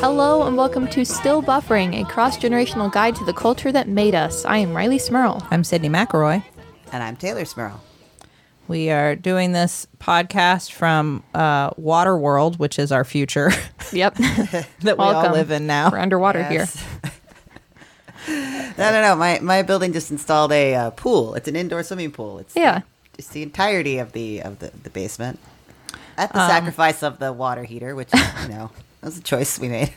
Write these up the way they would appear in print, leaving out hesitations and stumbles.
Hello and welcome to Still Buffering, a cross-generational guide to the culture that made us. I am Riley Smurl. I'm Sydney McElroy. And I'm Taylor Smurl. We are doing this podcast from Water World, which is our future. Yep. That we all live in now. We're underwater here. No. My building just installed a pool. It's an indoor swimming pool. It's it's the entirety of the basement. At the sacrifice of the water heater, which, that was a choice we made.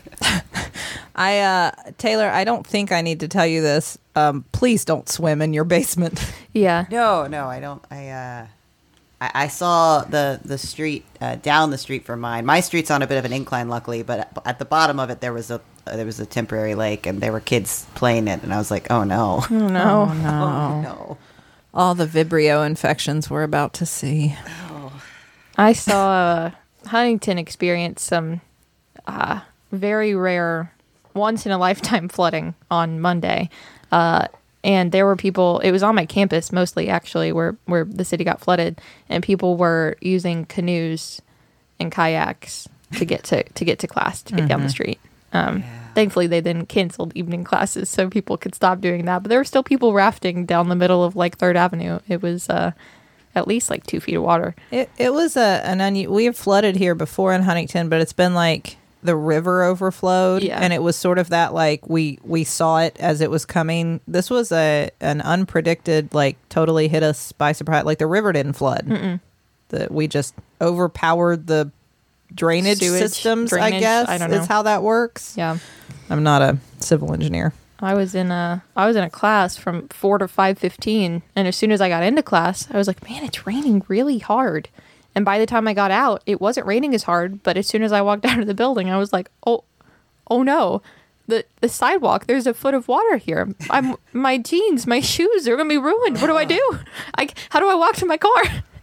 Taylor, I don't think I need to tell you this. Please don't swim in your basement. Yeah. No, I don't. I saw the street down the street from mine. My street's on a bit of an incline, luckily, but at the bottom of it there was a temporary lake, and there were kids playing it, and I was like, oh no, Oh no. Oh, no. oh no. All the Vibrio infections we're about to see. I saw Huntington experience some very rare, once-in-a-lifetime flooding on Monday. And there were people, it was on my campus mostly, actually, where the city got flooded. And people were using canoes and kayaks to get to class, to get down the street. Thankfully, they then canceled evening classes so people could stop doing that. But there were still people rafting down the middle of, 3rd Avenue. It was at least, 2 feet of water. It was we have flooded here before in Huntington, but it's been the river overflowed, and it was sort of that we saw it as it was coming. This was an unpredicted, totally hit us by surprise. The river didn't flood. We just overpowered the drainage systems, I guess, I don't know. Is how that works. Yeah. I'm not a civil engineer. I was in a class from 4 to 5:15, and as soon as I got into class, I was like, man, it's raining really hard. And by the time I got out, it wasn't raining as hard, but as soon as I walked out of the building, I was like, oh no, the sidewalk, there's a foot of water here. My jeans, my shoes are going to be ruined. What do I do? How do I walk to my car?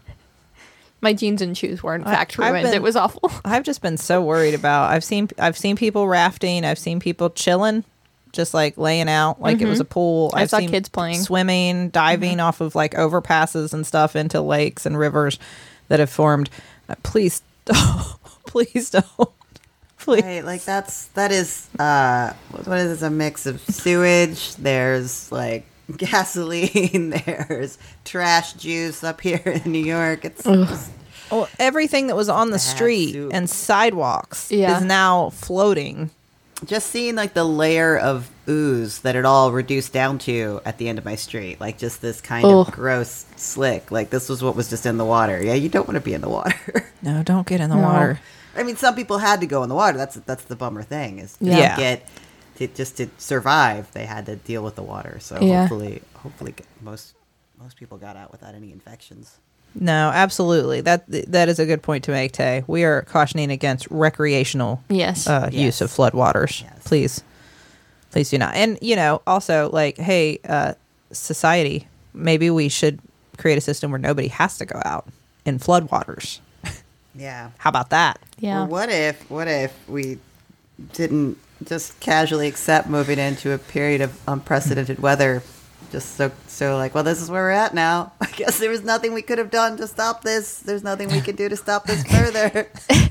My jeans and shoes were in fact ruined. It was awful. I've just been so worried about, I've seen people rafting. I've seen people chilling, just laying out it was a pool. I saw seen kids playing, swimming, diving off of overpasses and stuff into lakes and rivers that have formed. Please don't. Please don't. Please. Right, that is what is this, a mix of sewage, there's gasoline, there's trash juice up here in New York. It's just, everything that was on the street and sidewalks is now floating. Just seeing the layer of ooze that it all reduced down to at the end of my street, just this kind of gross slick. This was what was just in the water. Yeah, you don't want to be in the water. No, don't get in the water. I mean, some people had to go in the water. That's the bummer thing, is just to survive, they had to deal with the water. So hopefully most people got out without any infections. No, absolutely. That is a good point to make, Tay. We are cautioning against recreational use of floodwaters. Yes. Please do not. And, also, hey, society, maybe we should create a system where nobody has to go out in floodwaters. Yeah. How about that? Yeah. Well, what if we didn't just casually accept moving into a period of unprecedented weather? Just so well, this is where we're at now. I guess there was nothing we could have done to stop this. There's nothing we can do to stop this further.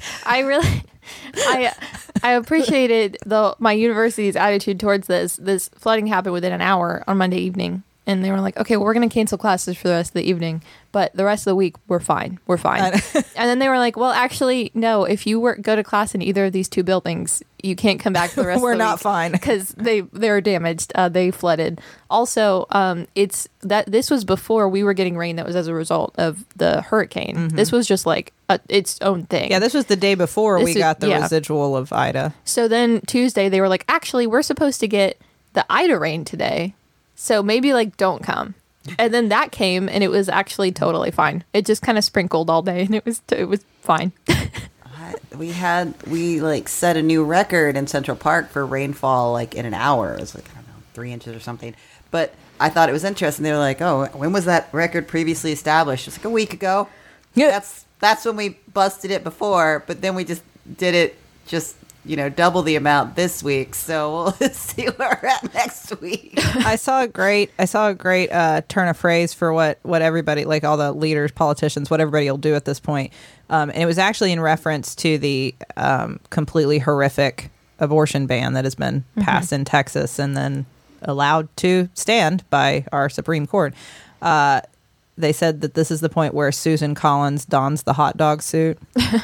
I appreciated my university's attitude towards this. This flooding happened within an hour on Monday evening. And they were like, okay, well, we're going to cancel classes for the rest of the evening, but the rest of the week, we're fine. And then they were like, well, actually, no, if you go to class in either of these two buildings, you can't come back for the rest of the week. We're not fine. Because they're damaged. They flooded. Also, this was before we were getting rain that was as a result of the hurricane. Mm-hmm. This was just its own thing. Yeah, this was the day before we got the residual of Ida. So then Tuesday, they were like, actually, we're supposed to get the Ida rain today. So maybe don't come. And then that came, and it was actually totally fine. It just kind of sprinkled all day, and it was fine. We set a new record in Central Park for rainfall in an hour. It was 3 inches or something. But I thought it was interesting. They were like, oh, when was that record previously established? It's a week ago. Yeah. That's when we busted it before, but then we just did it double the amount this week. So we'll see where we're at next week. I saw a great turn of phrase for what everybody, all the leaders, politicians, what everybody will do at this point. And it was actually in reference to the completely horrific abortion ban that has been passed in Texas and then allowed to stand by our Supreme Court. They said that this is the point where Susan Collins dons the hot dog suit.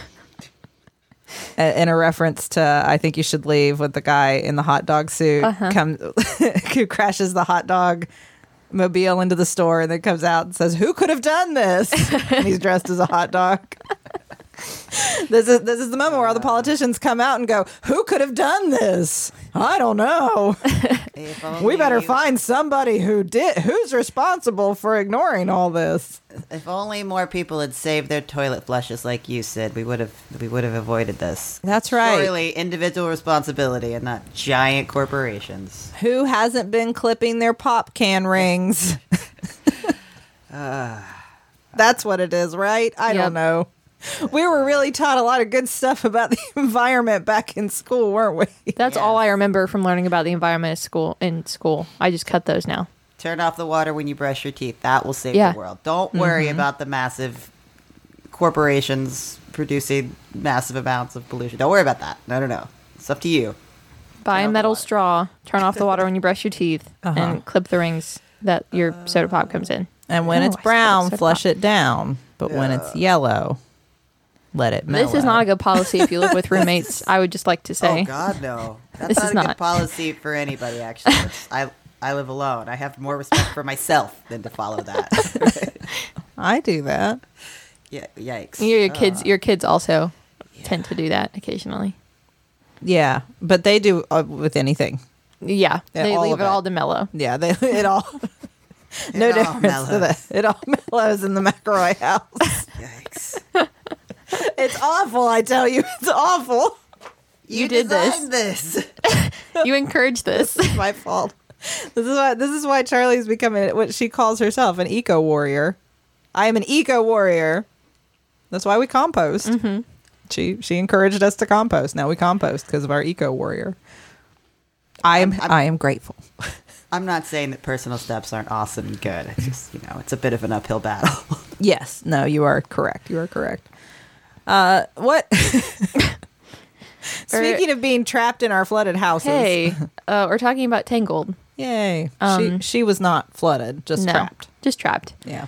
In a reference to I Think You Should Leave, with the guy in the hot dog suit who crashes the hot dog mobile into the store and then comes out and says, "Who could have done this?" And he's dressed as a hot dog. This is the moment where all the politicians come out and go, "Who could have done this? I don't know. We better find somebody who's responsible for ignoring all this." If only more people had saved their toilet flushes, like you said, we would have avoided this. That's right. Surely individual responsibility and not giant corporations. Who hasn't been clipping their pop can rings? That's what it is, right? I don't know. We were really taught a lot of good stuff about the environment back in school, weren't we? That's all I remember from learning about the environment in school. I just cut those now. Turn off the water when you brush your teeth. That will save the world. Don't worry about the massive corporations producing massive amounts of pollution. Don't worry about that. No. It's up to you. Buy a metal straw, turn off the water when you brush your teeth, and clip the rings that your soda pop comes in. And when it's brown, flush it down. But when it's yellow, let it mellow. This is not a good policy if you live with roommates, I would just like to say. Oh, God, no. That's not a good policy for anybody, actually. I live alone. I have more respect for myself than to follow that. I do that. Yeah, yikes. Your kids also tend to do that occasionally. Yeah, but they do with anything. Yeah, they leave it all to mellow. Yeah, it all... No difference to that. It all mellows in the McElroy house. Yikes. It's awful, I tell you. It's awful. You did this. You encouraged this. It's my fault. This is why Charlie's becoming what she calls herself, an eco warrior. I am an eco warrior. That's why we compost. Mm-hmm. She encouraged us to compost. Now we compost because of our eco warrior. I am grateful. I'm not saying that personal steps aren't awesome and good. It's just, it's a bit of an uphill battle. Yes. No, you are correct. You are correct. What? Speaking of being trapped in our flooded houses. Hey, we're talking about Tangled. Yay. She was not flooded, just trapped. Just trapped. Yeah.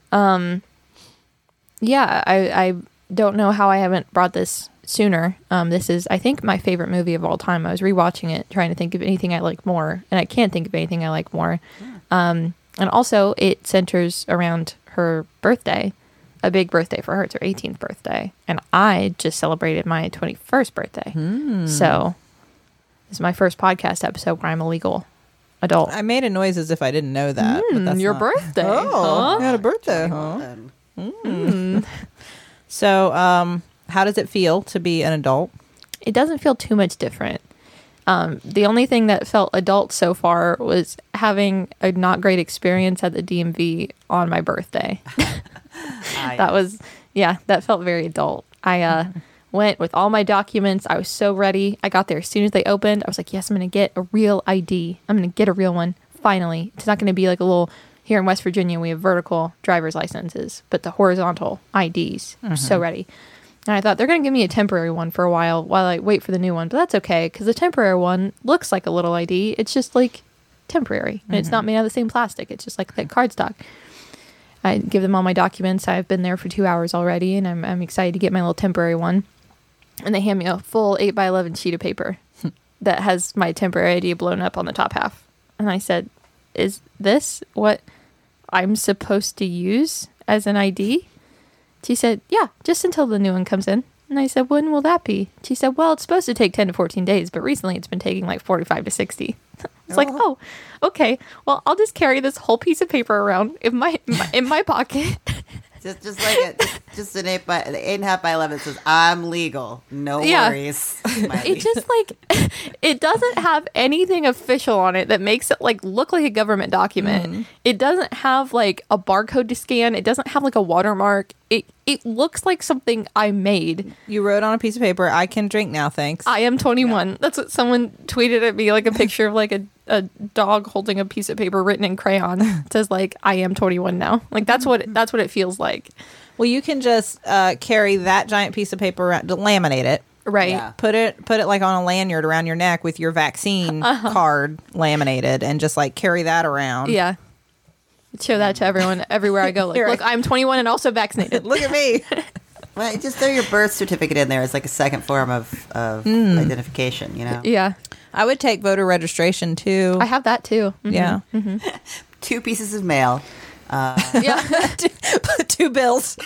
Yeah, I don't know how I haven't brought this sooner. This is, I think, my favorite movie of all time. I was rewatching it, trying to think of anything I like more, and I can't think of anything I like more. And also, it centers around her birthday, a big birthday for her. It's her 18th birthday, and I just celebrated my 21st birthday. So, this is my first podcast episode where I'm a legal adult. I made a noise as if I didn't know that. But that's your birthday. Oh, you had a birthday, huh? So, how does it feel to be an adult? It doesn't feel too much different. The only thing that felt adult so far was having a not great experience at the DMV on my birthday. That felt very adult. I went with all my documents. I was so ready. I got there as soon as they opened. I was like, yes, I'm going to get a real ID. I'm going to get a real one. Finally. It's not going to be like a little... Here in West Virginia, we have vertical driver's licenses, but the horizontal IDs. I'm so ready. And I thought they're going to give me a temporary one for a while I wait for the new one. But that's okay, because the temporary one looks like a little ID. It's just like temporary. And it's not made out of the same plastic. It's just like cardstock. I give them all my documents. I've been there for 2 hours already, and I'm excited to get my little temporary one. And they hand me a full 8x11 sheet of paper that has my temporary ID blown up on the top half. And I said, is this what I'm supposed to use as an ID? She said, yeah, just until the new one comes in. And I said, when will that be? She said, well, it's supposed to take 10 to 14 days, but recently it's been taking like 45 to 60. It's like, oh, okay. Well, I'll just carry this whole piece of paper around in my pocket. Just like just an 8.5 by 11 says, I'm legal. No worries. It just like, it doesn't have anything official on it that makes it like look like a government document. It doesn't have like a barcode to scan. It doesn't have like a watermark. It looks like something I made. You wrote on a piece of paper, I can drink now, thanks. I am 21. Yeah. That's what someone tweeted at me, like a picture of like a dog holding a piece of paper written in crayon. It says like, I am 21 now. Like that's what it feels like. Well, you can just carry that giant piece of paper around, laminate it, Right. Yeah. Put it like on a lanyard around your neck with your vaccine card laminated, and just like carry that around. Yeah. Show that to everyone everywhere I go. Like, Here, look, I'm 21 and also vaccinated. Look at me. Well, just throw your birth certificate in there as like a second form of identification, you know? Yeah. I would take voter registration too. I have that too. Yeah. 2 pieces of mail. Yeah. 2 bills.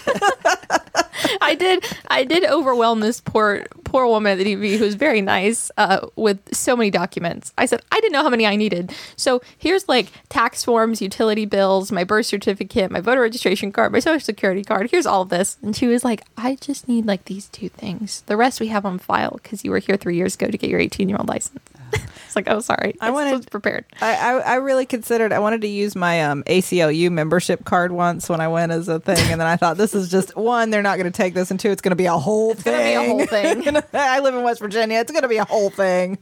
I did overwhelm this poor woman at the DV who was very nice with so many documents. I said I didn't know how many I needed. So here's like tax forms, utility bills, my birth certificate, my voter registration card, my social security card. Here's all of this. And she was like, I just need like these 2 things. The rest we have on file because you were here 3 years ago to get your 18-year-old license. It's like, oh, sorry. I was prepared. I really considered, I wanted to use my ACLU membership card once when I went as a thing. And then I thought, this is just, 1, they're not going to take this. And 2, it's going to be a whole thing. It's going to be a whole thing. I live in West Virginia. It's going to be a whole thing.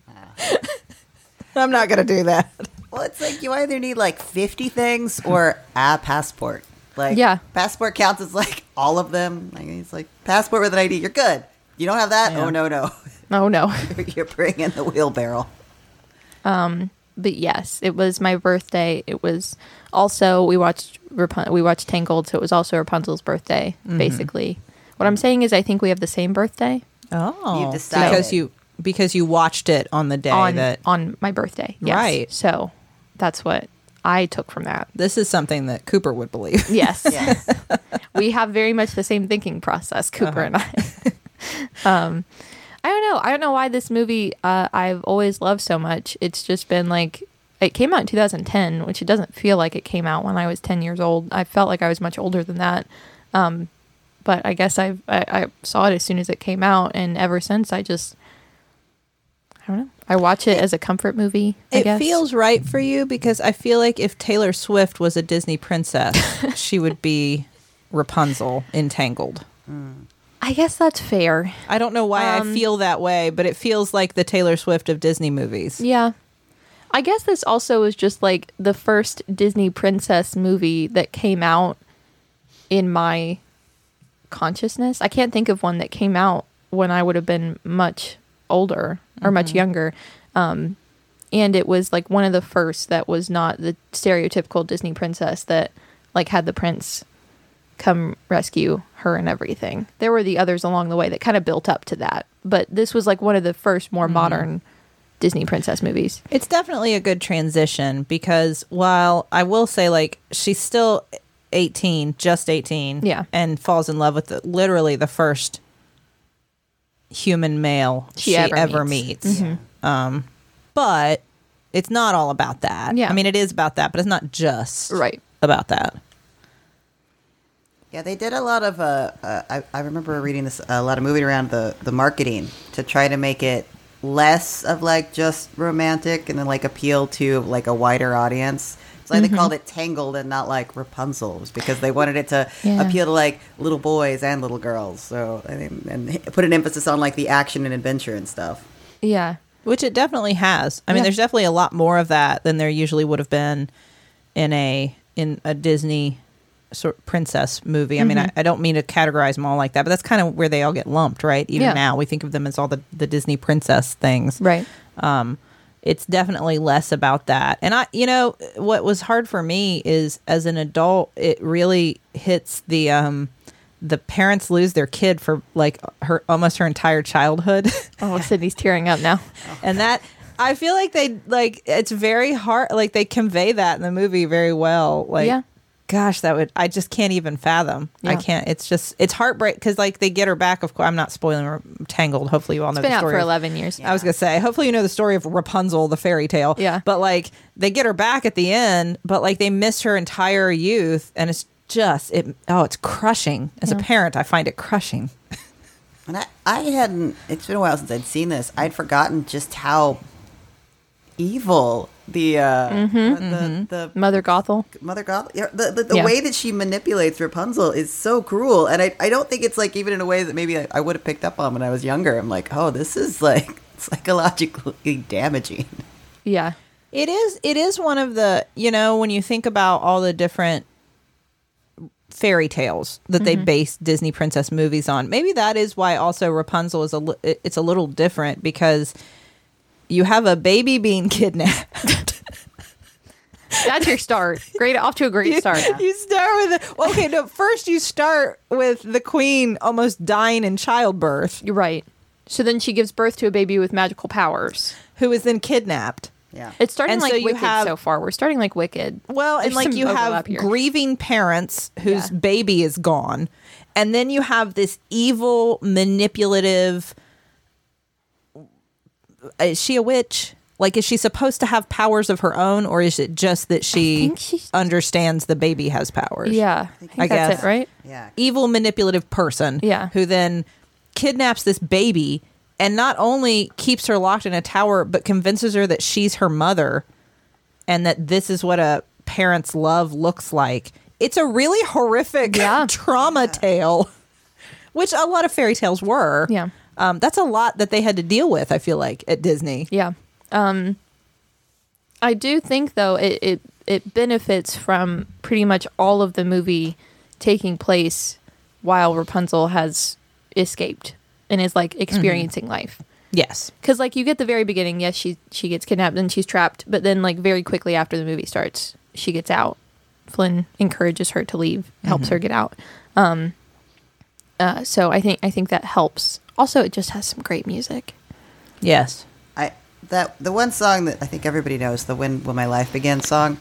I'm not going to do that. Well, it's like you either need like 50 things or a passport. Like, Yeah. passport counts as like all of them. Like, it's like passport with an ID. You're good. You don't have that? Yeah. Oh, no. Oh, no. You're bringing the wheelbarrow. But yes, it was my birthday. It was also we watched Tangled, so it was also Rapunzel's birthday. Basically, what I'm saying is, I think we have the same birthday Oh. You've decided. Because you watched it on the day on my birthday. Yes. Right. So that's what I took from that. This is something that Cooper would believe. Yes. Yes. We have very much the same thinking process, Cooper and I. I don't know. I don't know why this movie I've always loved so much. It's just been like, it came out in 2010, which it doesn't feel like it came out when I was 10 years old. I felt like I was much older than that. But I guess I saw it as soon as it came out, and ever since I don't know. I watch it as a comfort movie, I guess. It feels right for you because I feel like if Taylor Swift was a Disney princess, she would be Rapunzel in Tangled. I guess that's fair. I don't know why I feel that way, but it feels like the Taylor Swift of Disney movies. Yeah. I guess this also is just like the first Disney princess movie that came out in my consciousness. I can't think of one that came out when I would have been much older or much younger. And it was like one of the first that was not the stereotypical Disney princess that like had the prince come rescue her and everything. There were the others along the way that kind of built up to that. But this was like one of the first more modern Disney princess movies. It's definitely a good transition because while I will say like she's still 18, just 18, Yeah. and falls in love with literally the first human male she ever meets. But it's not all about that. Yeah. I mean, it is about that, but it's not just Right. about that. Yeah, they did a lot of. I remember reading this a lot of moving around the marketing to try to make it less of like just romantic and then like appeal to like a wider audience. So like they called it Tangled and not like Rapunzel, because they wanted it to appeal to like little boys and little girls. So I think, and put an emphasis on like the action and adventure and stuff. Yeah. Which it definitely has. I mean, Yeah. there's definitely a lot more of that than there usually would have been in a Disney sort of princess movie. I mean, I don't mean to categorize them all like that, but that's kind of where they all get lumped, right? Even Yeah. now, we think of them as all the Disney princess things. Right. It's definitely less about that. And what was hard for me is as an adult, it really hits the parents lose their kid for like almost her entire childhood. Oh, Sydney's tearing up now. And that, I feel like it's very hard. Like they convey that in the movie very well. Like, Yeah. gosh, I just can't even fathom. Yeah. I can't. It's heartbreak because like they get her back. Of course, I'm not spoiling Tangled. Hopefully you all know It's been the out story. for 11 years. I was going to say, hopefully you know the story of Rapunzel, the fairy tale. Yeah. But like they get her back at the end, but like they miss her entire youth. And it's just, it's crushing. As a parent, I find it crushing. And I hadn't. It's been a while since I'd seen this. I'd forgotten just how evil the Mother Gothel. Mother Gothel. Yeah, the Yeah. way that she manipulates Rapunzel is so cruel, and I don't think it's like even in a way that maybe I would have picked up on when I was younger. I'm like, oh, this is like psychologically damaging. Yeah. It is one of the, when you think about all the different fairy tales that they base Disney princess movies on. Maybe that is why also Rapunzel is it's a little different, because you have a baby being kidnapped. That's your start. Great, off to a great start. You start with first you start with the queen almost dying in childbirth. You're right. So then she gives birth to a baby with magical powers, who is then kidnapped. Yeah. It's starting And like so you Wicked have- so far. We're starting like Wicked. Well, and There's like some you have overlap here. grieving parents whose Yeah. baby is gone. And then you have this evil, manipulative. Is she a witch? Like, is she supposed to have powers of her own, or is it just that she think she's- understands the baby has powers? Yeah. I think I that's guess. it, right? Yeah. Evil, manipulative person. Yeah. Who then kidnaps this baby and not only keeps her locked in a tower, but convinces her that she's her mother and that this is what a parent's love looks like. It's a really horrific trauma tale, which a lot of fairy tales were. Yeah. That's a lot that they had to deal with, I feel like, at Disney. Yeah. I do think, though, it benefits from pretty much all of the movie taking place while Rapunzel has escaped and is like experiencing life. Yes. Because like you get the very beginning, yes, she gets kidnapped and she's trapped, but then like very quickly after the movie starts, she gets out. Flynn encourages her to leave, helps her get out. So I think that helps. Also, it just has some great music. Yes. The one song that I think everybody knows, the "When Will My Life Begin" song,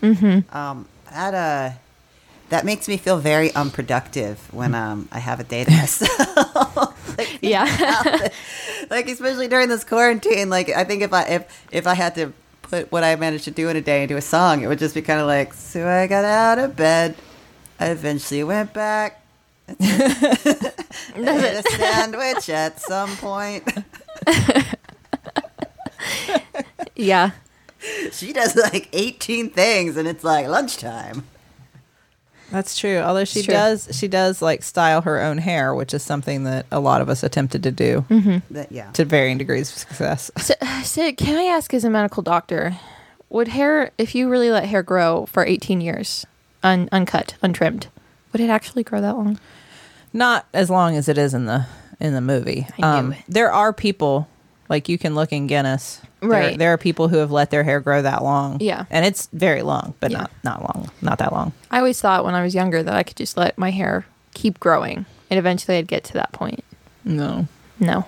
that makes me feel very unproductive when I have a day to myself. Like, Yeah. like especially during this quarantine. Like I think if I had to put what I managed to do in a day into a song, it would just be kind of like, so I got out of bed, I eventually went back. I had a sandwich at some point. Yeah. She does like 18 things, and it's like lunchtime. That's true. Although she It's true. does like style her own hair, which is something that a lot of us attempted to do Yeah. to varying degrees of success. So, Sid, can I ask, as a medical doctor, would hair, if you really let hair grow for 18 years, uncut, untrimmed, would it actually grow that long? Not as long as it is in the movie. I knew it. There are people, like you can look in Guinness. Right. There are people who have let their hair grow that long. Yeah. And it's very long, but Yeah. not long, not that long. I always thought when I was younger that I could just let my hair keep growing, and eventually I'd get to that point. No. No.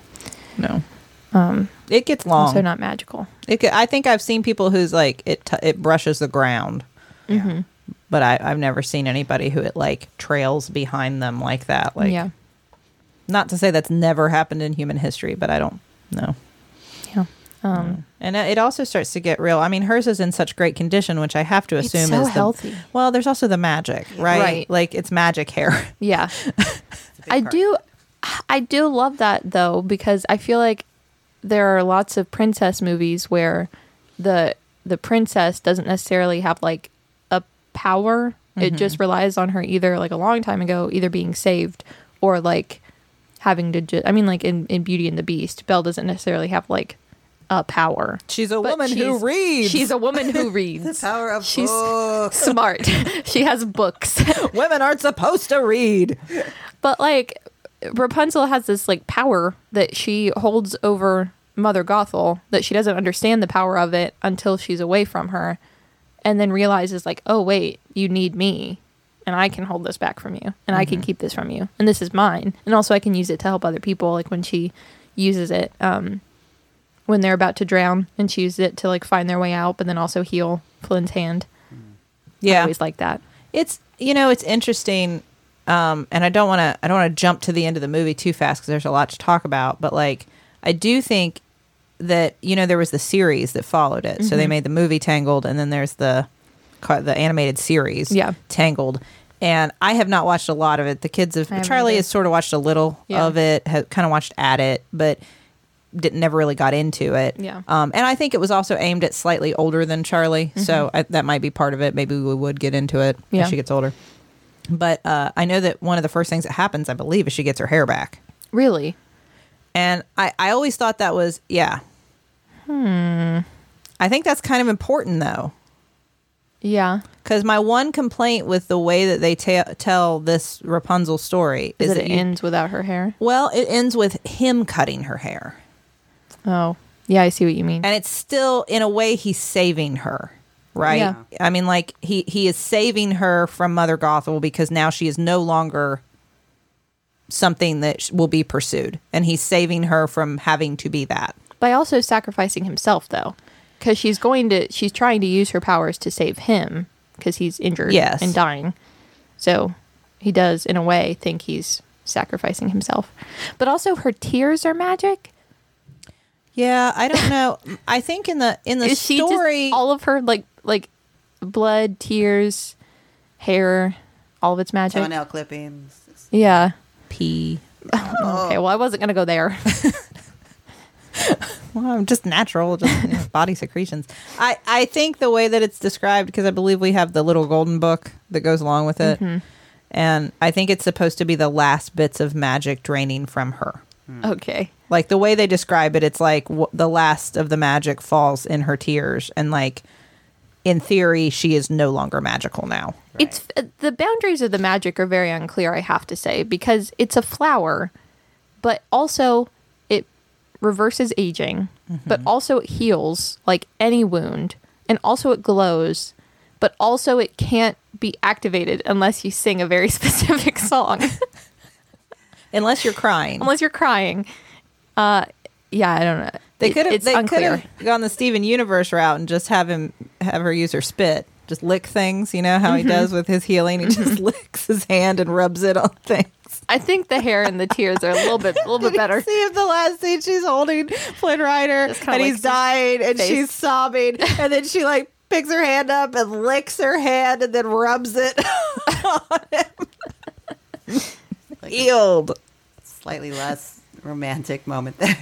It gets long. Also not magical. I think I've seen people who's like it brushes the ground. Mm-hmm. But I've never seen anybody who it like trails behind them like that. Like, Yeah. Not to say that's never happened in human history, but I don't know. Yeah. And it also starts to get real. I mean, hers is in such great condition, which I have to It's assume so is healthy. Well, there's also the magic, right? Right. Like it's magic hair. Yeah. I do love that, though, because I feel like there are lots of princess movies where the princess doesn't necessarily have like a power. It just relies on her either like a long time ago, either being saved or like having to I mean, like in Beauty and the Beast, Belle doesn't necessarily have like a power. She's a But woman who reads. She's a woman who reads. The power of She's books. smart. She has books. Women aren't supposed to read. But like Rapunzel has this like power that she holds over Mother Gothel, that she doesn't understand the power of it until she's away from her, and then realizes like, oh wait, you need me, and I can hold this back from you, and I can keep this from you, and this is mine, and also I can use it to help other people. Like when she uses it when they're about to drown, and she uses it to like find their way out, but then also heal Flynn's hand. I Yeah. always like that. It's it's interesting, and I don't want to jump to the end of the movie too fast because there's a lot to talk about. But like, I do think that there was the series that followed it, so they made the movie Tangled, and then there's the animated series, Tangled. And I have not watched a lot of it. The kids have. I haven't Charlie either. has sort of watched a little of it, has kind of watched at it, but never really got into it. Yeah. And I think it was also aimed at slightly older than Charlie, so that might be part of it. Maybe we would get into it as she gets older. But I know that one of the first things that happens, I believe, is she gets her hair back. Really? And I always thought that was, I think that's kind of important, though. Yeah. Because my one complaint with the way that they tell this Rapunzel story is that it ends without her hair. Well, it ends with him cutting her hair. Oh, yeah, I see what you mean. And it's still, in a way, he's saving her, right? Yeah. I mean, like, he is saving her from Mother Gothel because now she is no longer something that will be pursued. And he's saving her from having to be that. By also sacrificing himself, though. Because she's trying to use her powers to save him because he's injured and dying. So he does, in a way, think he's sacrificing himself. But also her tears are magic. Yeah, I don't know. I think in the Is story, all of her like blood, tears, hair, all of it's magic. Toenail clippings. Yeah. pee. Okay, well, I wasn't gonna go there. Well, I'm just natural, just body secretions. I think the way that it's described, because I believe we have the little golden book that goes along with it, and I think it's supposed to be the last bits of magic draining from her. Okay. Like the way they describe it, it's like the last of the magic falls in her tears, and like in theory, she is no longer magical now. Right. It's the boundaries of the magic are very unclear, I have to say, because it's a flower, but also it reverses aging, but also it heals like any wound, and also it glows, but also it can't be activated unless you sing a very specific song. Unless you're crying. Yeah, I don't know. They could It's have unclear. gone the Steven Universe route and just have her use her spit, just lick things. You know how he does with his healing. He just licks his hand and rubs it on things. I think the hair and the tears are a little bit better. See if the last scene she's holding Flynn Rider and he's dying and she's sobbing, and then she like picks her hand up and licks her hand and then rubs it on him. Like Healed. slightly less romantic moment there.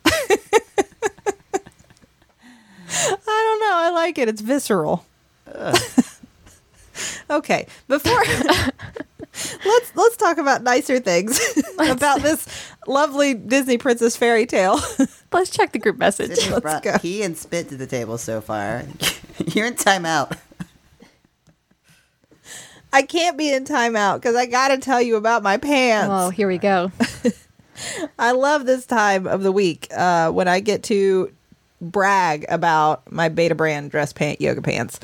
I don't know. I like it. It's visceral. Okay, before let's talk about nicer things about this lovely Disney princess fairy tale. Let's check the group message. Sydney's Let's brought go. pee and spit to the table so far. You're in timeout. I can't be in timeout because I got to tell you about my pants. Oh, here we go. I love this time of the week when I get to brag about my Beta brand dress pant yoga pants.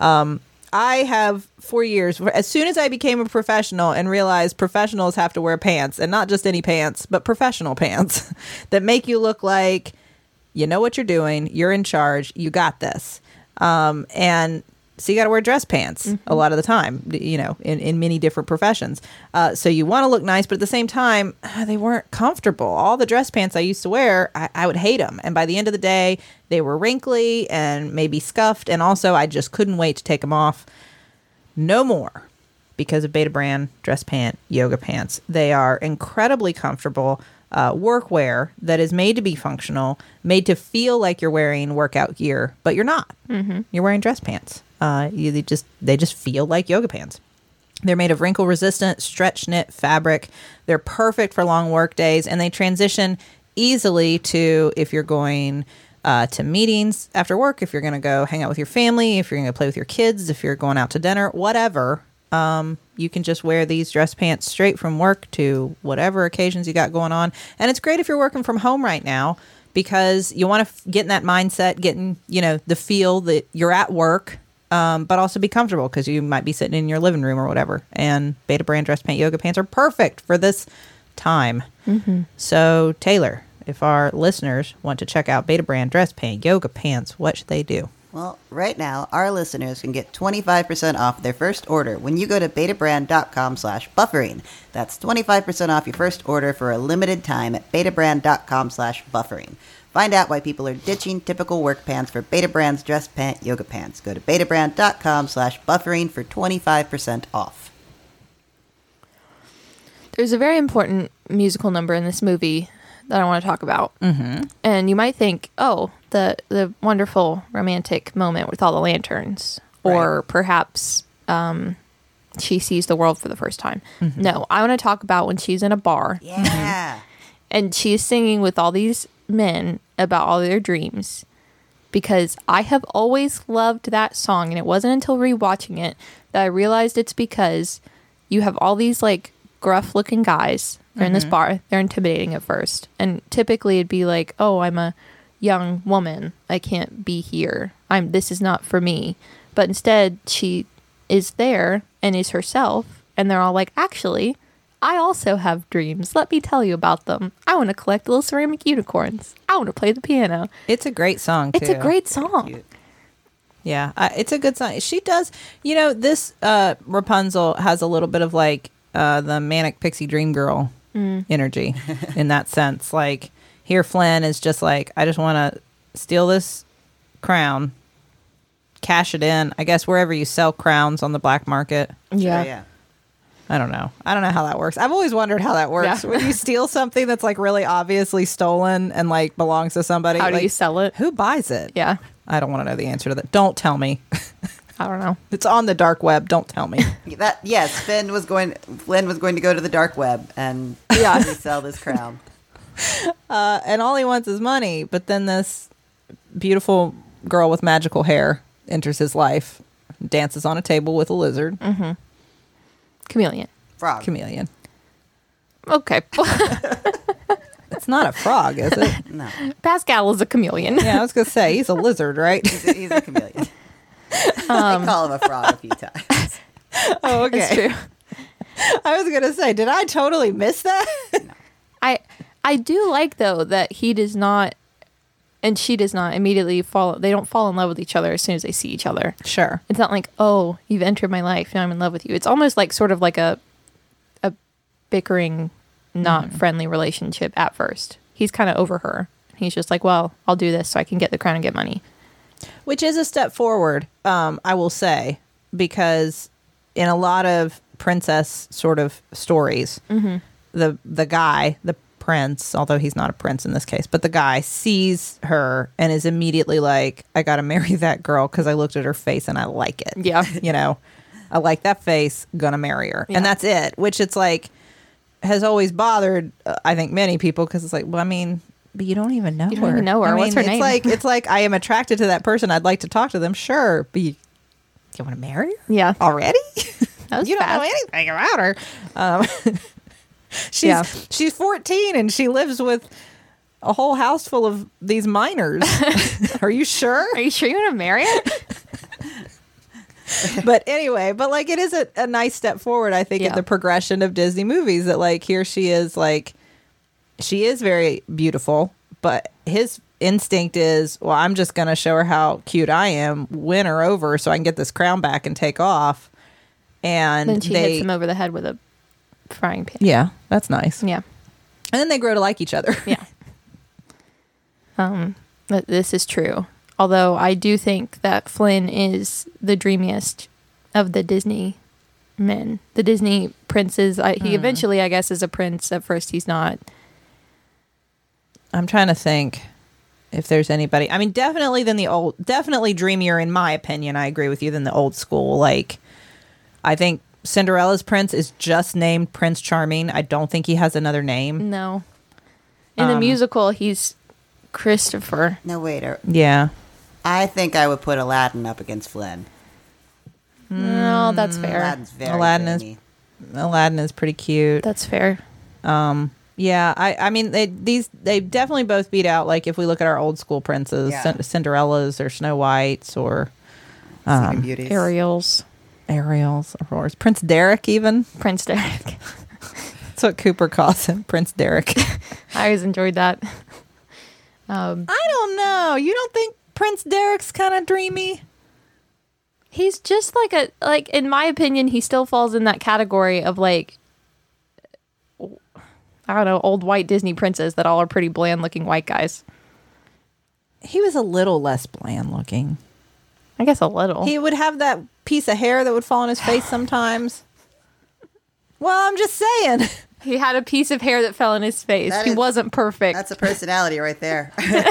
I have for years, as soon as I became a professional and realized professionals have to wear pants, and not just any pants, but professional pants that make you look like you know what you're doing, you're in charge, you got this. And so you got to wear dress pants a lot of the time, you know, in many different professions. So you want to look nice, but at the same time, they weren't comfortable. All the dress pants I used to wear, I would hate them. And by the end of the day, they were wrinkly and maybe scuffed. And also, I just couldn't wait to take them off. No more because of Beta brand dress pant yoga pants. They are incredibly comfortable workwear that is made to be functional, made to feel like you're wearing workout gear, but you're not. You're wearing dress pants. They just feel like yoga pants. They're made of wrinkle resistant stretch knit fabric. They're perfect for long work days, and they transition easily to if you're going to meetings after work, if you're going to go hang out with your family, if you're going to play with your kids, if you're going out to dinner, whatever. You can just wear these dress pants straight from work to whatever occasions you got going on. And it's great if you're working from home right now because you want to get in that mindset, getting, you know, the feel that you're at work, but also be comfortable because you might be sitting in your living room or whatever. And Beta brand dress pant yoga pants are perfect for this time. So, Taylor, if our listeners want to check out Beta brand dress pant yoga pants, what should they do? Well, right now, our listeners can get 25% off their first order when you go to betabrand.com/buffering. That's 25% off your first order for a limited time at betabrand.com/buffering. Find out why people are ditching typical work pants for Beta Brand's dress pant yoga pants. Go to betabrand.com/buffering for 25% off. There's a very important musical number in this movie that I want to talk about. And you might think, oh, the wonderful romantic moment with all the lanterns, or perhaps she sees the world for the first time. No, I want to talk about when she's in a bar. Yeah. And she's singing with all these men about all their dreams, because I have always loved that song, and it wasn't until rewatching it that I realized it's because you have all these like gruff looking guys. They're in this bar. They're intimidating at first. And typically it'd be like, oh, I'm a young woman. I can't be here. This is not for me. But instead she is there and is herself. And they're all like, actually, I also have dreams. Let me tell you about them. I want to collect little ceramic unicorns. I want to play the piano. It's a great song, too. It's a great song. Cute. Yeah, it's a good song. She does, this Rapunzel has a little bit of like the manic pixie dream girl energy in that sense. Like here, Flynn is just like, I just want to steal this crown, cash it in, I guess, wherever you sell crowns on the black market. Yeah. Sure, yeah. I don't know how that works. I've always wondered how that works. Yeah. When you steal something that's like really obviously stolen and like belongs to somebody, How do like, you sell it? who buys it? Yeah. I don't want to know the answer to that. Don't tell me. I don't know. It's on the dark web. Don't tell me. Flynn was going to go to the dark web and sell this crown. And all he wants is money. But then this beautiful girl with magical hair enters his life, dances on a table with a lizard. Mm-hmm. Chameleon. Frog. Chameleon. Okay. It's not a frog, is it? No. Pascal is a chameleon. Yeah, I was going to say, he's a lizard, right? He's a chameleon. I call him a frog a few times. Oh, okay. That's true. I was going to say, did I totally miss that? I do like, though, that he does not, and she does not immediately they don't fall in love with each other as soon as they see each other. Sure. It's not like, oh, you've entered my life, now I'm in love with you. It's almost like sort of like a bickering, not friendly relationship at first. He's kind of over her. He's just like, well, I'll do this so I can get the crown and get money. Which is a step forward, I will say, because in a lot of princess sort of stories, the guy, the prince, although he's not a prince in this case, but the guy sees her and is immediately like, I got to marry that girl because I looked at her face and I like it. Yeah. I like that face, gonna marry her. Yeah. And that's it, which it's like, has always bothered, I think, many people because it's like, well, I mean, but you don't even know her. You don't even know her. I mean, What's her name? It's like I am attracted to that person. I'd like to talk to them. Sure. But you want to marry her? Yeah. Already? That was You don't fast. know anything about her. She's 14 and she lives with a whole house full of these minors. Are you sure? Are you sure you want to marry her? But anyway, like it is a nice step forward, I think, in the progression of Disney movies that like here she is like, she is very beautiful, but his instinct is, well, I'm just going to show her how cute I am, win her over so I can get this crown back and take off. And Then she hits him over the head with a frying pan. Yeah, that's nice. Yeah. And then they grow to like each other. Yeah. But this is true. Although I do think that Flynn is the dreamiest of the Disney men. The Disney princes. He eventually, I guess, is a prince. At first, he's not. I'm trying to think if there's anybody. I mean, definitely definitely dreamier in my opinion. I agree with you than the old school. Like, I think Cinderella's prince is just named Prince Charming. I don't think he has another name. No. In the musical, he's Christopher. No, wait. Yeah. I think I would put Aladdin up against Flynn. No, that's fair. Aladdin's very Aladdin is pretty cute. That's fair. Yeah, I mean they definitely both beat out, like if we look at our old school princes, Cinderellas or Snow Whites or Sleeping Beauties. Ariel's, of course. Prince Derek even. Prince Derek. That's what Cooper calls him, Prince Derek. I always enjoyed that. I don't know. You don't think Prince Derek's kind of dreamy? He's just like in my opinion, he still falls in that category of like, I don't know, old white Disney princes that all are pretty bland looking white guys. He was a little less bland looking. I guess a little. He would have that piece of hair that would fall on his face sometimes. Well, I'm just saying. He had a piece of hair that fell on his face. He wasn't perfect. That's a personality right there.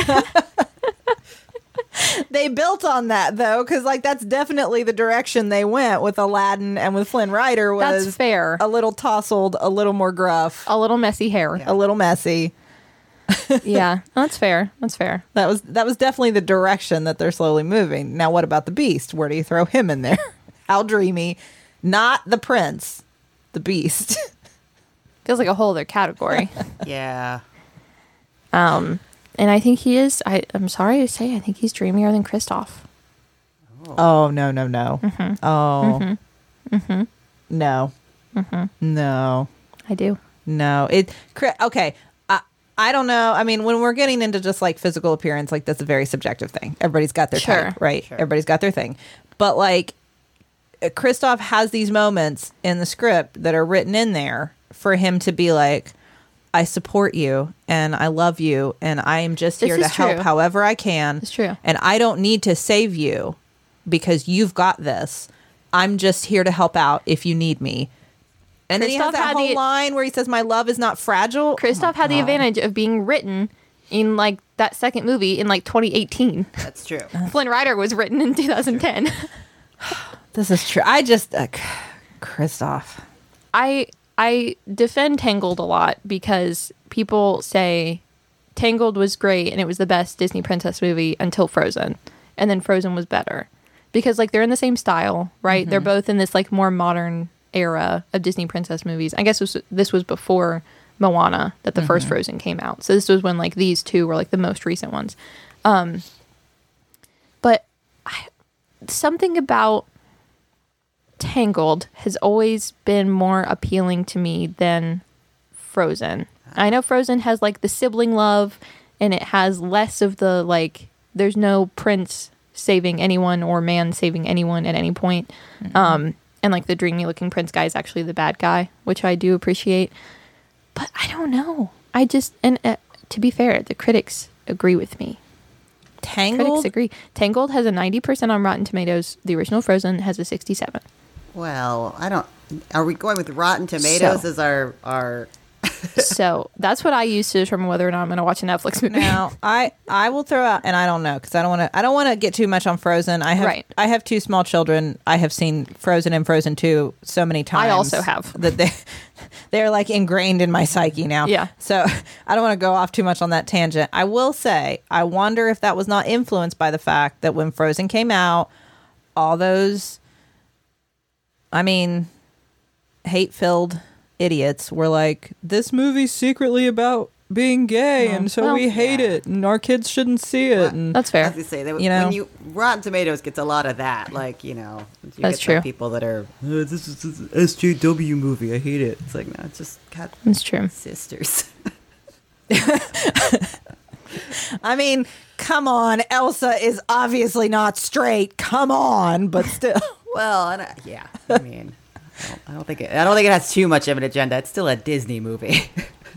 They built on that, though, because like that's definitely the direction they went with Aladdin and with Flynn Rider. Was That's fair. A little tousled, a little more gruff, A little messy hair. a little messy. Yeah, that's fair. That's fair. That was definitely the direction that they're slowly moving. Now, what about the Beast? Where do you throw him in there? How dreamy. Not the prince, the Beast. Feels like a whole other category. Yeah. And I think he is, I'm sorry to say, I think he's dreamier than Kristoff. Oh, no. Mm-hmm. Oh. Mm-hmm. No. Mm-hmm. No. I do. No. Okay. I don't know. I mean, when we're getting into just like physical appearance, like that's a very subjective thing. Everybody's got their type, right? Sure. Everybody's got their thing. But like Kristoff has these moments in the script that are written in there for him to be like, I support you and I love you and I am just here to help however I can. It's true. And I don't need to save you because you've got this. I'm just here to help out if you need me. And then he has that whole line where he says, my love is not fragile. Kristoff had the advantage of being written in like that second movie in like 2018. That's true. Flynn Rider was written in 2010. This is true. I just, Kristoff. I defend Tangled a lot because people say Tangled was great and it was the best Disney princess movie until Frozen. And then Frozen was better. Because like they're in the same style, right? Mm-hmm. They're both in this like more modern era of Disney princess movies. I guess this was before Moana that the first Frozen came out. So this was when like these two were like the most recent ones. But something about Tangled has always been more appealing to me than Frozen. I know Frozen has like the sibling love and it has less of the like there's no prince saving anyone or man saving anyone at any point. And like the dreamy looking prince guy is actually the bad guy, which I do appreciate. But I don't know. I just, and to be fair, the critics agree with me. Tangled? Critics agree. Tangled has a 90% on Rotten Tomatoes. The original Frozen has a 67. Well, are we going with Rotten Tomatoes as our So that's what I use to determine whether or not I'm going to watch a Netflix movie. Now, I will throw out, and I don't know because I don't want to get too much on Frozen. I have two small children. I have seen Frozen and Frozen 2 so many times. I also have that they're like ingrained in my psyche now. Yeah. So I don't want to go off too much on that tangent. I will say I wonder if that was not influenced by the fact that when Frozen came out, all those, hate-filled idiots were like, this movie's secretly about being gay and so we hate it and our kids shouldn't see it. And that's fair. I was gonna say, when Rotten Tomatoes gets a lot of that, like, you that's get true. People that are, this is an SJW movie, I hate it. It's like, no, it's just got that's true. Sisters. Come on, Elsa is obviously not straight. Come on, but still. Well, I don't think it has too much of an agenda. It's still a Disney movie.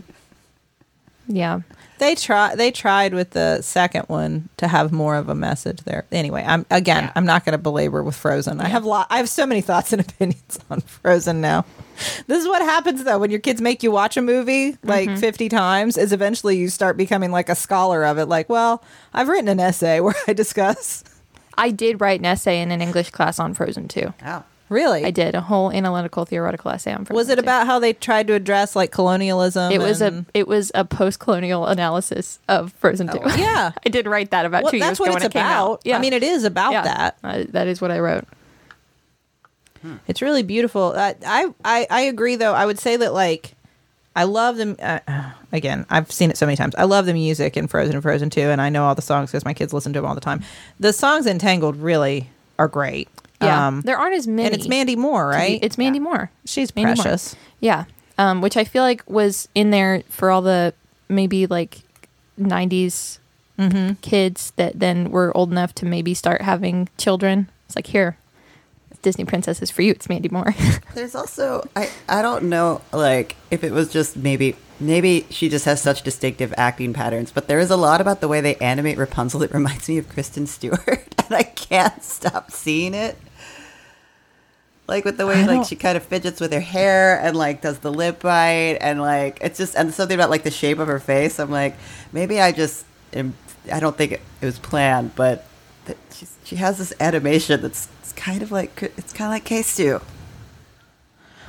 Yeah. They tried with the second one to have more of a message there. Anyway, I'm not going to belabor with Frozen. Yeah. I have so many thoughts and opinions on Frozen now. This is what happens though when your kids make you watch a movie like 50 times is eventually you start becoming like a scholar of it. Like, well, I've written an essay where I discuss. I did write an essay in an English class on Frozen 2. Oh. Really? I did a whole analytical theoretical essay on Frozen. Was it about how they tried to address like colonialism? It was a post-colonial analysis of Frozen 2. Yeah. I did write that about 2 years ago. That's what it's about. Yeah. It is about that. That is what I wrote. It's really beautiful. I agree though. I would say that like I love them. Again, I've seen it so many times. I love the music in Frozen and Frozen 2, and I know all the songs because my kids listen to them all the time. The songs in Tangled really are great. Yeah, there aren't as many. And it's Mandy Moore, right? It's Mandy Moore. She's Mandy precious. Moore. Yeah, which I feel like was in there for all the maybe like 90s kids that then were old enough to maybe start having children. It's like, here, Disney princesses for you. It's Mandy Moore. There's also, I don't know, like, if it was just maybe she just has such distinctive acting patterns, but there is a lot about the way they animate Rapunzel that reminds me of Kristen Stewart, and I can't stop seeing it. Like, with the way, like, she kind of fidgets with her hair and, like, does the lip bite, and, like, it's just, and something about, like, the shape of her face. I'm like, maybe I don't think it was planned, but she has this animation that's kind of like K-Stew.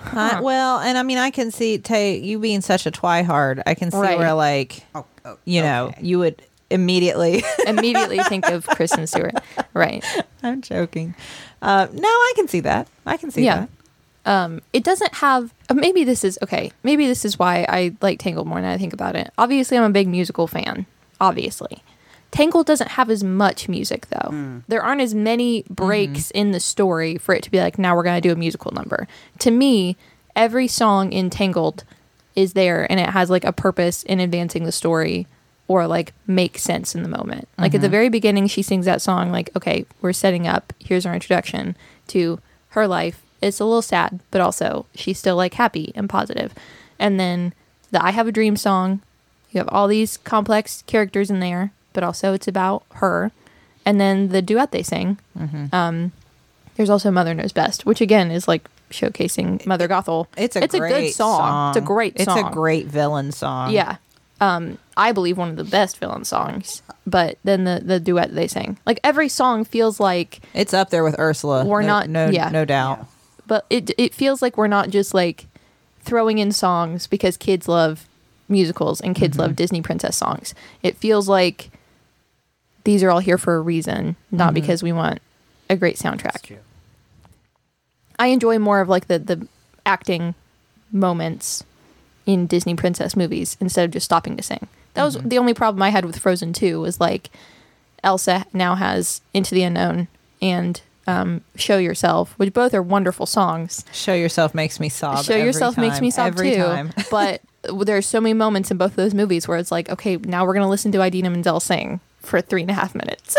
Well, and I mean, I can see Tay, you being such a twihard. I can see Right. where, like, you know, you would immediately. Think of Kristen Stewart. Right. I'm joking. No, I can see that. I can see that. It doesn't have. Maybe this is okay. Maybe this is why I like Tangled more now I think about it. Obviously, I'm a big musical fan. Obviously, Tangled doesn't have as much music though. There aren't as many breaks in the story for it to be like, now we're going to do a musical number. To me, every song in Tangled is there and it has like a purpose in advancing the story or like make sense in the moment. Like at the very beginning, she sings that song like, okay, we're setting up. Here's our introduction to her life. It's a little sad, but also she's still like happy and positive. And then the I Have a Dream song, you have all these complex characters in there, but also it's about her. And then the duet they sing. There's also Mother Knows Best, which again is like showcasing Mother Gothel. It's a good great song. It's a great song. It's a great villain song. Yeah. I believe one of the best villain songs. But then the duet they sing. Like every song feels like It's up there with Ursula. We're no doubt. but it feels like we're not just like throwing in songs because kids love musicals and kids love Disney princess songs. It feels like these are all here for a reason, not because we want a great soundtrack. I enjoy more of like the acting moments in Disney princess movies instead of just stopping to sing. That was the only problem I had with Frozen 2 was like Elsa now has Into the Unknown and Show Yourself, which both are wonderful songs. Show Yourself makes me sob. Show Yourself makes me sob every too. time. But there's so many moments in both of those movies where it's like, okay, now we're going to listen to Idina Menzel sing for 3.5 minutes.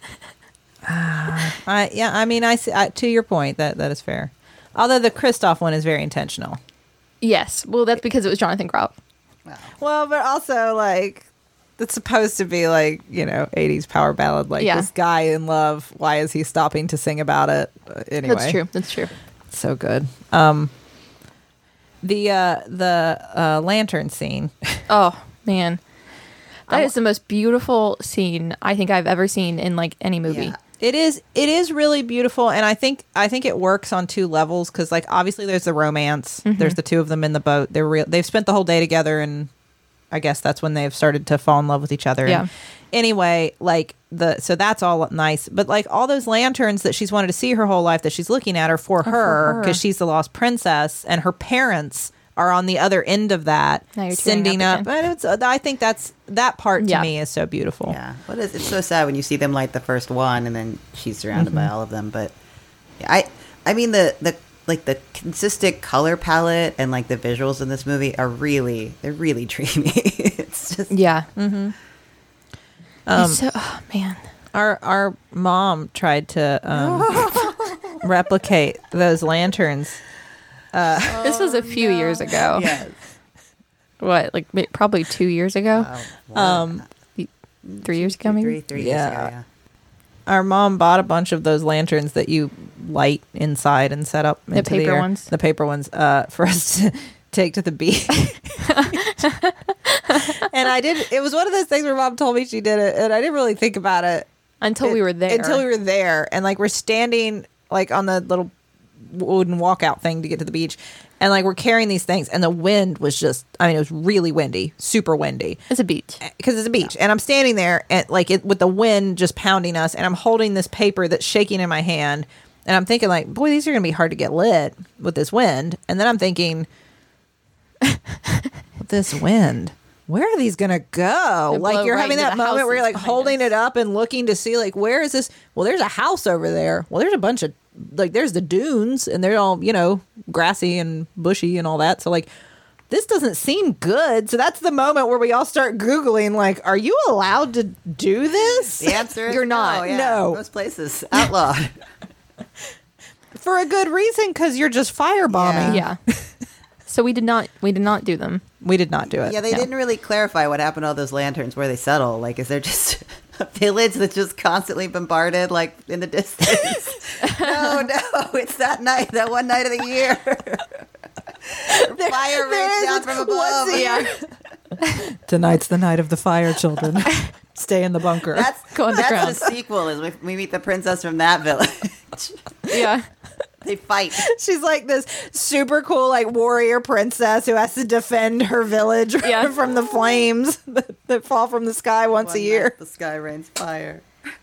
I mean, I see, to your point, that is fair. Although the Kristoff one is very intentional. Yes. Well, that's because it was Jonathan Groff. Well, but also, like, it's supposed to be, like, 80s power ballad. Like, this guy in love, why is he stopping to sing about it? Anyway. That's true. So good. The lantern scene. Oh, man. That is the most beautiful scene I think I've ever seen in, like, any movie. Yeah. It is really beautiful, and I think it works on two levels because, like, obviously there's the romance. There's the two of them in the boat. They've spent the whole day together, and I guess that's when they've started to fall in love with each other. Yeah. And anyway, like so that's all nice, but like all those lanterns that she's wanted to see her whole life that she's looking at are for her because she's the lost princess, and her parents are on the other end of that, sending up. But I think that part to me is so beautiful. Yeah, it's so sad when you see them light the first one, and then she's surrounded by all of them. But yeah, I mean the consistent color palette and like the visuals in this movie are really dreamy. It's just it's so, oh man. Our mom tried to replicate those lanterns. This was a few years ago. Yes. What, like probably 2 years ago? 3 years ago, maybe? Three years ago, yeah. Our mom bought a bunch of those lanterns that you light inside and set up into the air. Ones? The paper ones for us to take to the beach. And it was one of those things where mom told me she did it, and I didn't really think about it. Until we were there. And like we're standing like on the little wooden walkout thing to get to the beach, and like we're carrying these things, and the wind was just, I mean, it was really windy, super windy. It's a beach because it's a beach, and I'm standing there and like with the wind just pounding us, and I'm holding this paper that's shaking in my hand, and I'm thinking like, boy, these are gonna be hard to get lit with this wind. And then I'm thinking, with this wind, where are these gonna go? Like you're having that moment where you're like holding it up and looking to see like, where is this? Well, there's a house over there. Well, there's a bunch of like, there's the dunes, and they're all, grassy and bushy and all that. So like, this doesn't seem good. So that's the moment where we all start Googling, like, are you allowed to do this? The answer is you're not. No. Yeah. No. Most places outlawed. For a good reason, because you're just firebombing. Yeah. So we did not do them. We did not do it. Yeah, they didn't really clarify what happened to all those lanterns, where they settle. Like, is there just a village that's just constantly bombarded, like, in the distance? No, it's that night, that one night of the year. Fire rains down from above. Tonight's the night of the fire, children. Stay in the bunker. That's the sequel, is we meet the princess from that village. Yeah. They fight. She's like this super cool, like warrior princess who has to defend her village from the flames that fall from the sky once a year. The sky rains fire.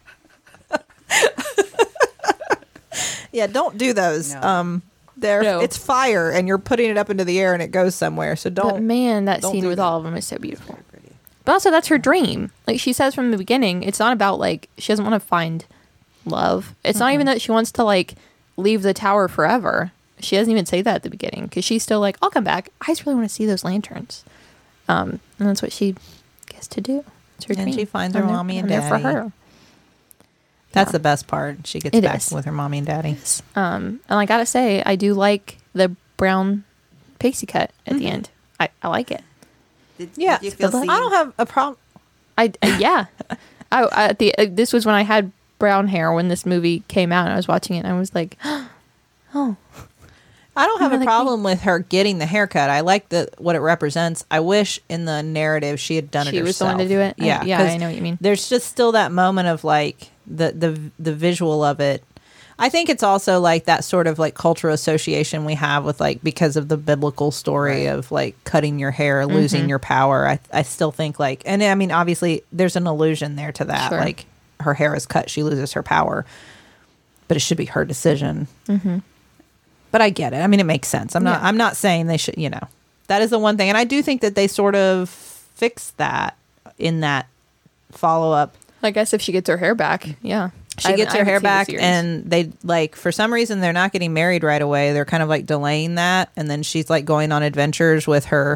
Yeah, don't do those. No. It's fire, and you're putting it up into the air, and it goes somewhere. So don't. But man, that scene with all of them is so beautiful. But also, that's her dream. Like she says from the beginning, it's not about like she doesn't want to find love. It's not even that she wants to like leave the tower forever. She doesn't even say that at the beginning because she's still like, I'll come back. I just really want to see those lanterns. And that's what she gets to do. It's her dream. And she finds her mommy and daddy. For her. That's the best part. She gets back with her mommy and daddy. And I gotta say, I do like the brown pixie cut at the end. I like it. Did you feel seen? I don't have a problem. Yeah. This was when I had brown hair when this movie came out, and I was watching it, and I was like, oh. I don't have a problem with her getting the haircut. I like what it represents. I wish in the narrative she had done it herself. She was the one to do it? Yeah. Yeah, I know what you mean. There's just still that moment of like the visual of it. I think it's also like that sort of like cultural association we have with like because of the biblical story of like cutting your hair, losing your power. I still think like, and I mean, obviously there's an allusion there to that. Sure. Like her hair is cut, she loses her power, but it should be her decision. Mm-hmm. But I get it. I mean, it makes sense. I'm not saying they should, that is the one thing. And I do think that they sort of fixed that in that follow up. I guess if she gets her hair back. Yeah. She gets her hair back and they like, for some reason, they're not getting married right away. They're kind of like delaying that. And then she's like going on adventures with her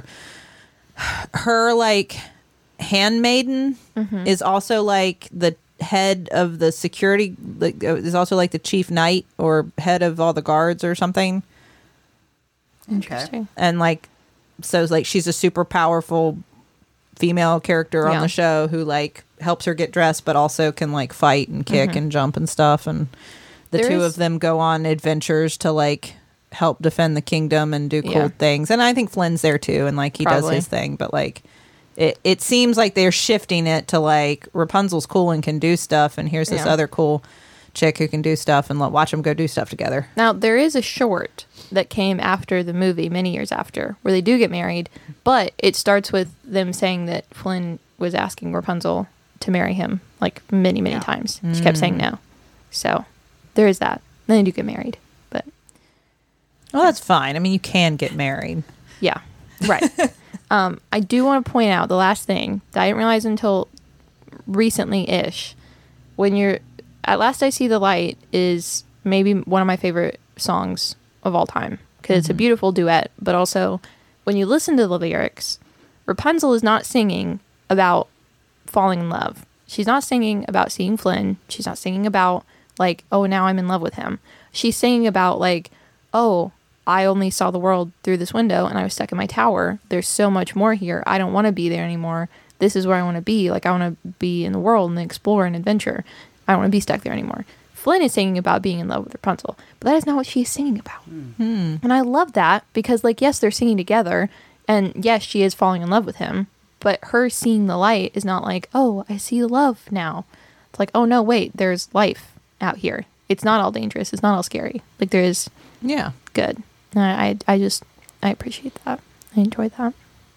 like handmaiden is also like the head of the security, like is also like the chief knight or head of all the guards or something. Interesting. And like, so it's like she's a super powerful female character on the show who like helps her get dressed, but also can like fight and kick and jump and stuff. And the two of them go on adventures to like help defend the kingdom and do cool things. And I think Flynn's there too, and like he does his thing, but like it seems like they're shifting it to like Rapunzel's cool and can do stuff, and here's this other cool chick who can do stuff, and watch them go do stuff together. Now there is a short that came after the movie, many years after, where they do get married, but it starts with them saying that Flynn was asking Rapunzel to marry him like many times. She kept saying no. So there is that. Then they do get married, but that's fine. I mean, you can get married. Yeah, right. I do want to point out the last thing that I didn't realize until recently-ish. When you're At Last I See the Light is maybe one of my favorite songs of all time because it's a beautiful duet, but also when you listen to the lyrics, Rapunzel is not singing about falling in love. She's not singing about seeing Flynn. She's not singing about like, oh, now I'm in love with him. She's singing about like, oh, I only saw the world through this window and I was stuck in my tower. There's so much more here. I don't want to be there anymore. This is where I want to be. Like, I want to be in the world and explore and adventure. I don't want to be stuck there anymore. Flynn is singing about being in love with Rapunzel, but that is not what she's singing about. And I love that because, like, yes, they're singing together, and yes, she is falling in love with him, but her seeing the light is not like, oh, I see the love now. It's like, oh, no, wait, there's life out here. It's not all dangerous. It's not all scary. Like, there is good. And I appreciate that. I enjoy that.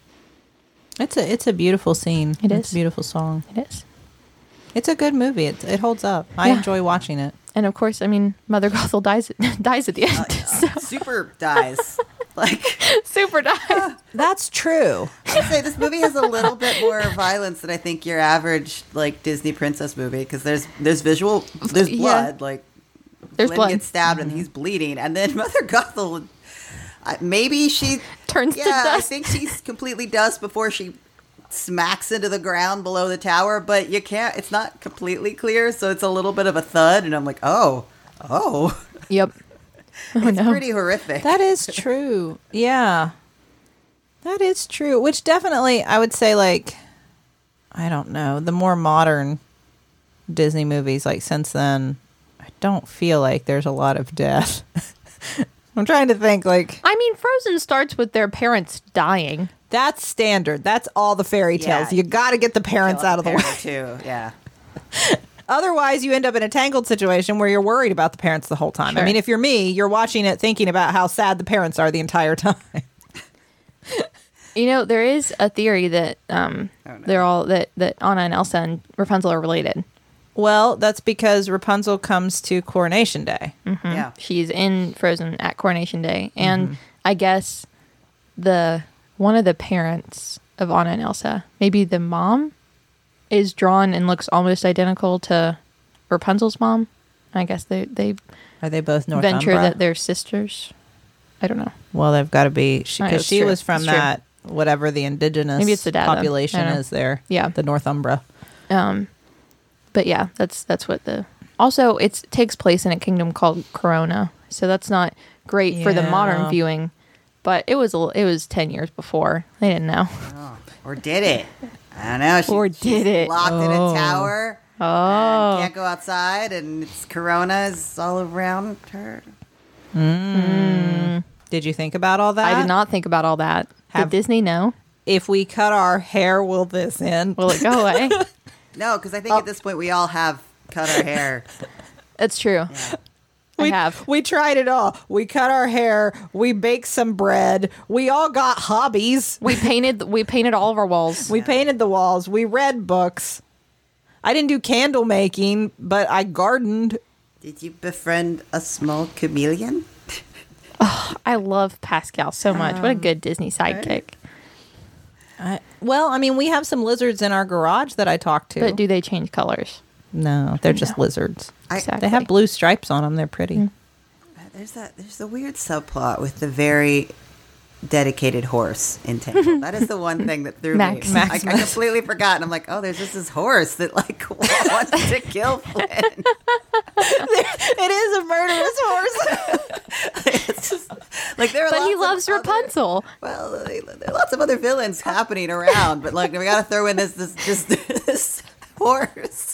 It's a beautiful scene. It's a beautiful song. It is. It's a good movie. It holds up. I enjoy watching it. And of course, I mean, Mother Gothel dies at the end. So. Super dies. Super dies. That's true. I'd say this movie has a little bit more violence than I think your average like Disney princess movie because there's blood. Like there's blood. Gets stabbed and he's bleeding, and then Mother Gothel. Maybe she turns to dust. I think she's completely dust before she smacks into the ground below the tower, but you can't. It's not completely clear, so it's a little bit of a thud, and I'm like, oh, yep. It's pretty horrific. That is true. Yeah, that is true. Which definitely, I would say, like, I don't know, the more modern Disney movies, like since then, I don't feel like there's a lot of death. I'm trying to think, like... I mean, Frozen starts with their parents dying. That's standard. That's all the fairy tales. You got to get the parents out of the way. Too, yeah. Otherwise, you end up in a tangled situation where you're worried about the parents the whole time. Sure. I mean, if you're me, you're watching it thinking about how sad the parents are the entire time. You know, there is a theory that they're all that Anna and Elsa and Rapunzel are related. Well, that's because Rapunzel comes to Coronation Day. Mm-hmm. Yeah. She's in Frozen at Coronation Day, and I guess one of the parents of Anna and Elsa, maybe the mom, is drawn and looks almost identical to Rapunzel's mom. I guess they Are they both Northumbra? venture that they're sisters. I don't know. Well, they've got to be That's because she true. was from That's true. that whatever the indigenous Maybe it's the dad, then. population I don't know. is there. Yeah. The Northumbra. But yeah, that's what the also it takes place in a kingdom called Corona, so that's not great for the Yeah. modern viewing. But it was 10 years before. They didn't know. Oh, or did it? I don't know. Or did she's it? Locked in a tower. Oh. And can't go outside, and it's coronas all around her. Did you think about all that? I did not think about all that. Have- Did Disney know? If we cut our hair, will this end? Will it go away? No, because I think at this point we all have cut our hair. That's true. I have. We tried it all. We cut our hair. We baked some bread. We all got hobbies. We painted all of our walls. We painted the walls. We read books. I didn't do candle making, but I gardened. Did you befriend a small chameleon? I love Pascal so much. What a good Disney sidekick. Well, I mean, we have some lizards in our garage that I talked to. But do they change colors? No, they're just lizards. Exactly. They have blue stripes on them. They're pretty. There's a weird subplot with the very dedicated horse in Tangled. That is the one thing that threw Max. me. I completely forgot, and I'm like, oh, there's just this horse that like wants to kill Flynn. It is a murderous horse. It's just like there are. But he lots loves of other- Rapunzel. Well, there are lots of other villains happening around, but like we got to throw in this horse.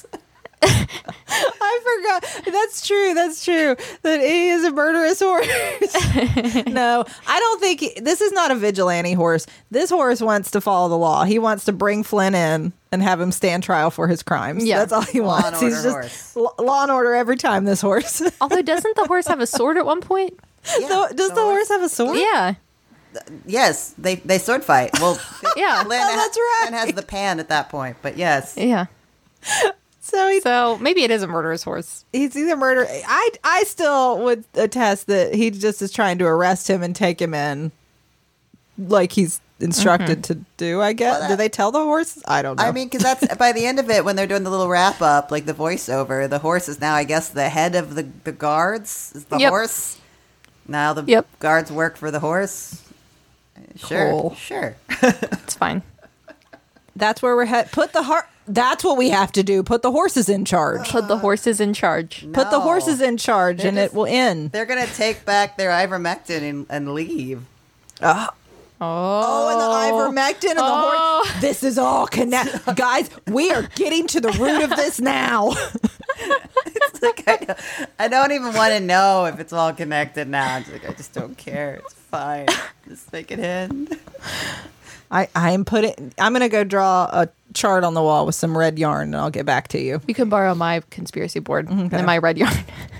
I forgot. That's true. That he is a murderous horse. No, I don't think this is not a vigilante horse. This horse wants to follow the law. He wants to bring Flynn in and have him stand trial for his crimes. Yeah. That's all he Law and wants. order He's just horse. law and order every time. This horse. Although, doesn't the horse have a sword at one point? Yeah, Does the horse have a sword? Yeah. Yes, they sword fight. Well, Yeah. Flynn, that's right. Flynn has the pan at that point, but yes. Yeah. So maybe it is a murderous horse. He's either murder. I still would attest that he just is trying to arrest him and take him in, like he's instructed to do. I guess. Well, Do they tell the horse? I don't know. I mean, because that's by the end of it when they're doing the little wrap up, like the voiceover. The horse is now, I guess, the head of the guards. Is the Yep. horse now the Yep. guards work for the horse? Sure, Cool. sure. It's fine. that's where we're head. Put the heart. That's what we have to do. Put the horses in charge. Put the horses in charge. Put the No. horses in charge, They're and just- it will end. They're gonna take back their ivermectin and leave. Oh, and the ivermectin and the horse. This is all connected, guys. We are getting to the root of this now. It's like I don't even want to know if it's all connected now. It's like I just don't care. It's fine. Just make it end. I'm gonna go draw a chart on the wall with some red yarn, and I'll get back to you. You can borrow my conspiracy board and my red yarn.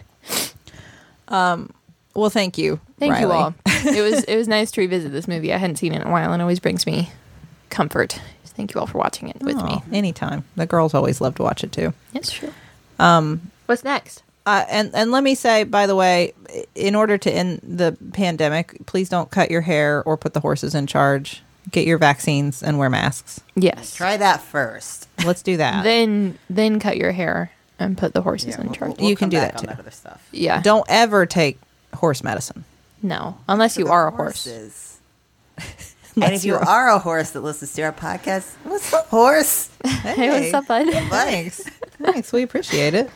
Well, thank you. Thank you Riley. all. It was nice to revisit this movie. I hadn't seen it in a while, and it always brings me comfort. Thank you all for watching it with me. Oh, anytime. The girls always love to watch it too. It's true. What's next? And let me say, by the way, in order to end the pandemic, please don't cut your hair or put the horses in charge. Get your vaccines and wear masks. Yes. Try that first. Let's do that. Then cut your hair and put the horses in charge. You can come do back that, on too. that other stuff. Yeah. Don't ever take horse medicine. No, unless you are a horse. Horses. And if you are a horse that listens to our podcast, what's up, horse? Hey, what's up, bud? Thanks. Thanks. We appreciate it.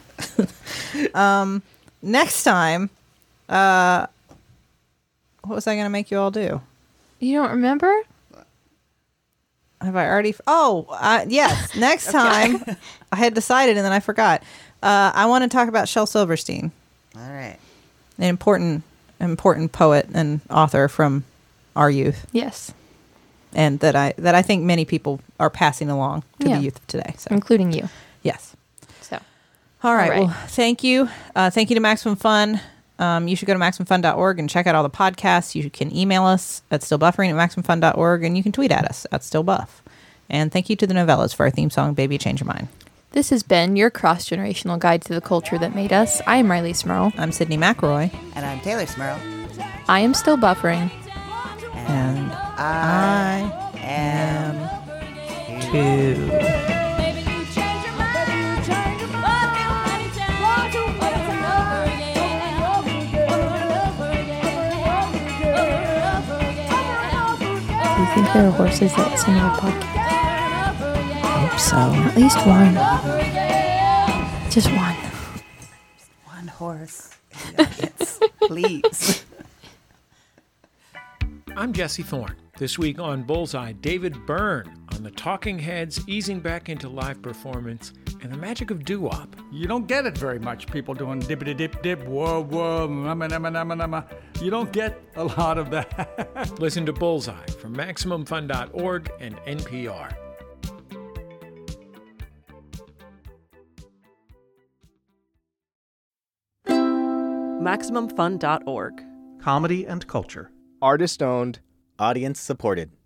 Next time, what was I going to make you all do? You don't remember? Have I already? Yes. Next time, I had decided and then I forgot. I want to talk about Shel Silverstein, All right. an important poet and author from our youth, Yes, and that I think many people are passing along to Yeah. the youth of today. So including you. yes. So All right. Well, thank you. Thank you to Maximum Fun. You should go to MaximumFun.org and check out all the podcasts. You can email us at stillbuffering@MaximumFun.org, and you can tweet at us at stillbuff. And thank you to the Novellas for our theme song, Baby Change Your Mind. This has been your cross-generational guide to the culture that made us. I am Riley Smurl. I'm Sydney McElroy. And I'm Taylor Smurl. I am still buffering. And I am too. Do you think there are horses that listen to the podcast? I hope so. At least one. Just one. One horse. Please. I'm Jesse Thorne. This week on Bullseye, David Byrne on the Talking Heads easing back into live performance and the magic of doo-wop. You don't get it very much, people doing dippity-dip-dip, whoa, whoa, nama. You don't get a lot of that. Listen to Bullseye from MaximumFun.org and NPR. MaximumFun.org. Comedy and culture. Artist-owned. Audience-supported.